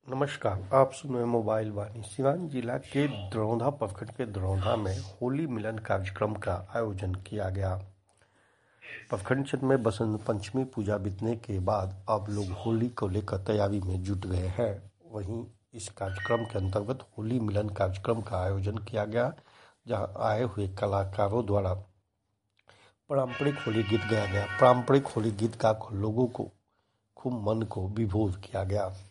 नमस्कार, आप सुन रहे हैं मोबाइल वाणी। सिवान जिला के दरौंधा प्रखंड के दरौंधा में होली मिलन कार्यक्रम का आयोजन किया गया। प्रखंड क्षेत्र में बसंत पंचमी पूजा बीतने के बाद अब लोग होली को लेकर तैयारी में जुट गए हैं। वहीं इस कार्यक्रम के अंतर्गत होली मिलन कार्यक्रम का आयोजन किया गया, जहां आए हुए कलाकारों द्वारा पारंपरिक होली गीत गाया गया। पारंपरिक होली गीत गाकर लोगों को खूब मन को विभोर किया गया।